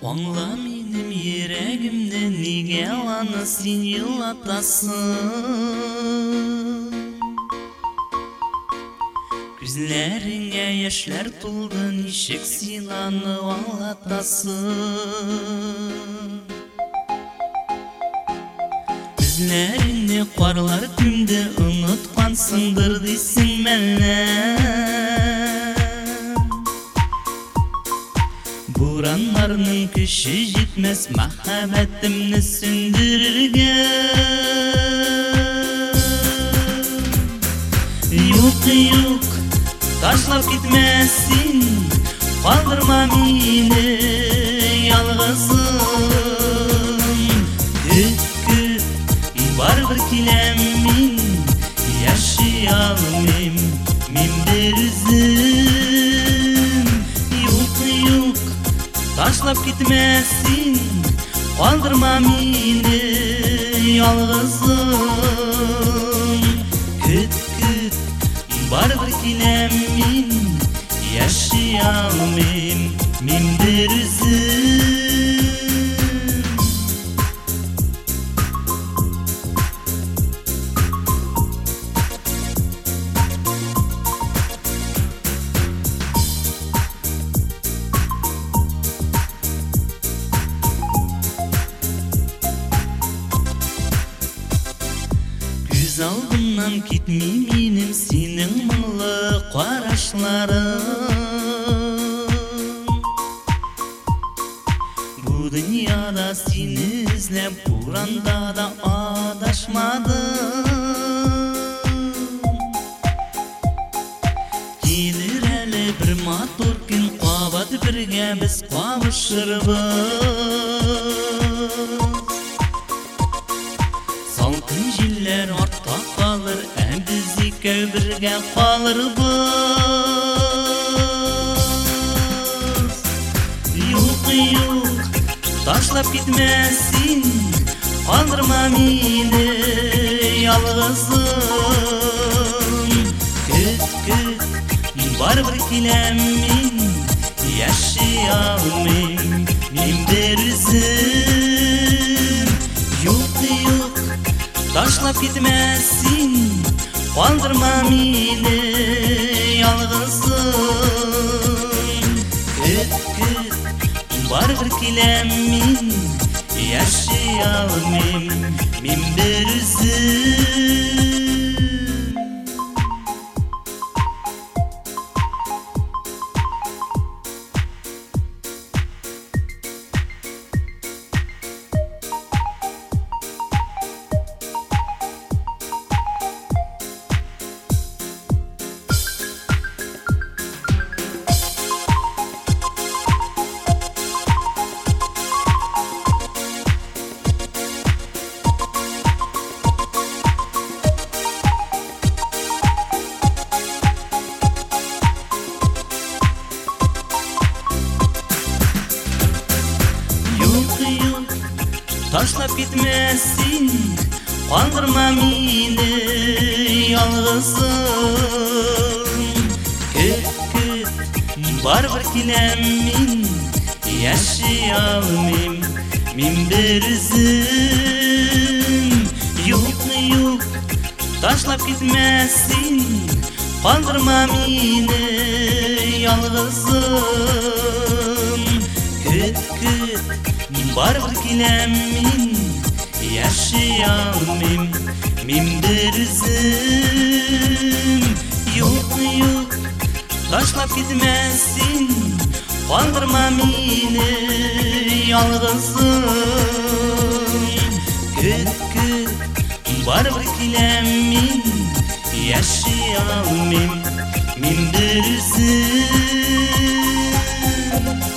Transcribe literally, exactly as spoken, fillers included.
Аңла минем йөрәгемне, нигә аны син елатасың? Күзләреңә яшьләр тулды, ничек син аны аңлатасың? Күзләреңне карлар күмде, оныткансыңдыр дисең мәллә? Буранларның көче җитмәс мәхәббәтемне сүндерергә. Юк, юк, ташлап китмәсин, калдырма мине ялгызым. Көт, көт, барыбер киләм мин, яши алмыйм мин бер үзем. Юк, юк, ташлап китмәсин, калдырма мине ялгызым. Көт, көт, барыбер киләм мин, яши алмыйм мин бер үзем. Күз алдымнан китми минем синең моңлы карашларың. Бу дөньяда сине эзләп буранда да адашмадым. Килер әле бер матур көн, кабат бергә без кавышырбыз. Салкын җилләр артта калыр, ә без икәү бергә калырбыз. Юк, юк, ташлап китмәсин, калдырма мине ялгызым. Көт, көт, барыбер киләм мин, яши алмыйм мин бер үзем. Юк, юк, ташлап китмәсин, калдырма мине ялгызым. Көт, көт, барыбер киләм мин, яши алмыйм мин бер үзем. Ташлап китмәсин, калдырма мине ялгызым. Көт, көт, барыбер киләм мин, яши алмыйм мин бер үзем. Юк, юк, ташлап китмәсин, калдырма мине ялгызым. Көт, көт, барыбер киләм мин, яши алмыйм мин бер үзем. Юк, юк, ташлап китмәсин, калдырма мине ялгызым. Көт, көт, барыбер киләм мин, яши алмыйм мин бер үзем.